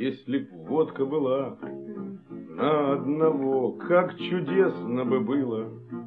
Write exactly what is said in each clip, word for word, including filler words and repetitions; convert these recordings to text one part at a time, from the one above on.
если б водка была на одного, как чудесно бы было.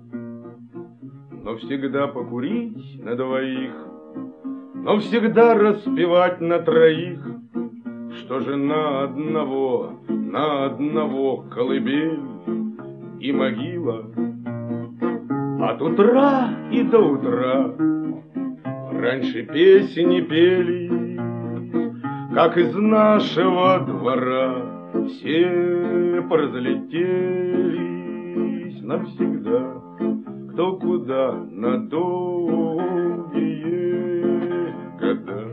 Но всегда покурить на двоих, но всегда распевать на троих, что же на одного, на одного колыбель и могила. От утра и до утра раньше песни пели, как из нашего двора все поразлетелись навсегда, кто куда на долгие года.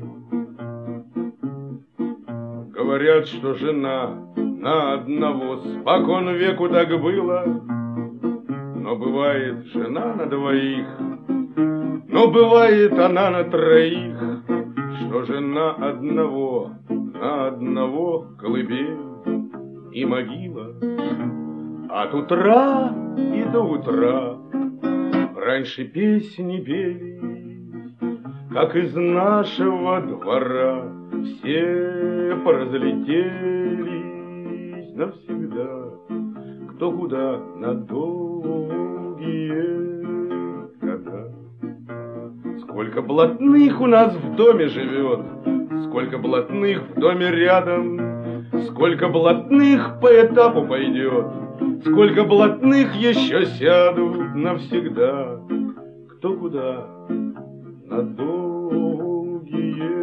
Говорят, что жена на одного спокон веку так было, но бывает жена на двоих, но бывает она на троих, что жена одного, на одного колыбель и могила. От утра и до утра раньше песни пели, как из нашего двора все поразлетелись навсегда, кто куда на долгие года. Сколько блатных у нас в доме живет, сколько блатных в доме рядом, сколько блатных по этапу пойдет, сколько блатных еще сядут навсегда, кто куда на долгие